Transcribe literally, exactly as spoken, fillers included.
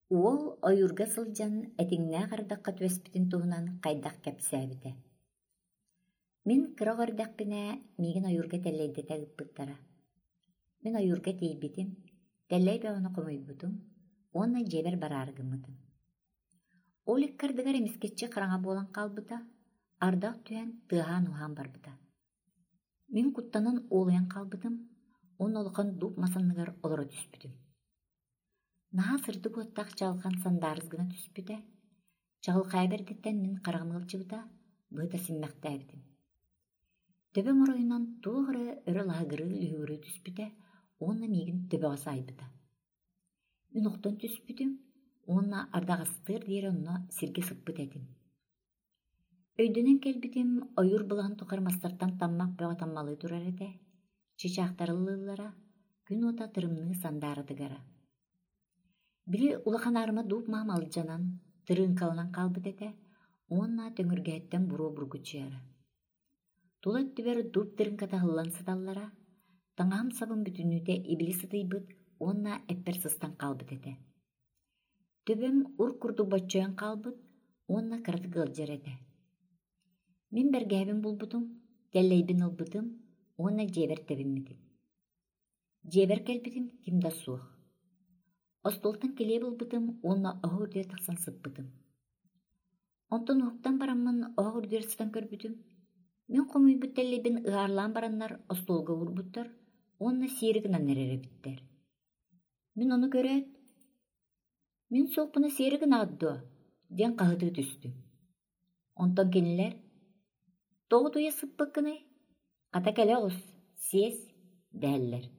Уол ойурга сылдьан этиҥнээ хардакка түөспитин туһунан хайдах кэпсээбитэ. Мин кыра көрдөкпүнэ миигин ойурга тэллэйдэте ыппыттара. Мин ойурга тиийбитим, тэллэй бэҕону хомуйбутум, уонна дьиэбэр бараарыгыммытым. Ол иккардыгар эмискеччи хараҥа буолан хаалбыта, ардах түһэн тыаһаан уһаан барбыта. Мин куттанан уолуйан хаалбытым, он олохон дууп масанныгар олоро түспүтүм. Наһаа сырды буоттаах чаҕылхан сандаарыс гына түспүтэ, чаҕылхай бердиттэн мин хараҕымылчыбыта, быһыта симмэхтээбитим. Төбө мороюнан туоҕары өрө лаһыгырыы лүһүгүрүү түспүтэ, уонна миигин төбөҕө саайбыта. Мин охтон түспүтүм, уонна ардаҕастыыр диэри онно сиргэ сыппыт этим. Өйдөнөн кэлбитим, ойур былаһын тухар мастартан таммак бөҕө таммалыы турар этэ, чычаахтарыллыыллара, күн уота тырымныы сандаарадыгара. Били улахан арыма дууп маам алдьанан, тырыынкаланан хаалбыт этэ, уонна төҥүргээттэн буруу бургучуйара. Тула өттүбэр дууп тырыынката хыллан сыталлара, таҥаһым сабын бүтүннүүтэ ибили сытыйбыт, уонна эппэр сыстан хаалбыт этэ. Төбөм ур курдук боччойон хаалбыт, уонна кыраты кыалдьар этэ. Мин бэргээбин булбутум, тэллэйбин ылбытым, уонна дьиэбэр тэбиммитим. Дьиэбэр кэлбитим кимда суох. Остуолтан килиэ былбытым, уонна оһо үрдүө тахсан сыппытым. Онтон уһуктан бараммын оһо үрдүөр сытан көрбүтүм. Мин хомуйбут тэллэйбин ыһаарлаан бараннар остуолга уурбуттар, уонна сиэри гынан эрэребиттэр. Мин ону көрөөт, мин суохпуна сиэри гынаат дуо, диэн хаһытыы түстүм. Онтон кинилэр, тоҕо туйа сыппыккыный, хата кэлэ оҕус, сиэс, дэһэллэр.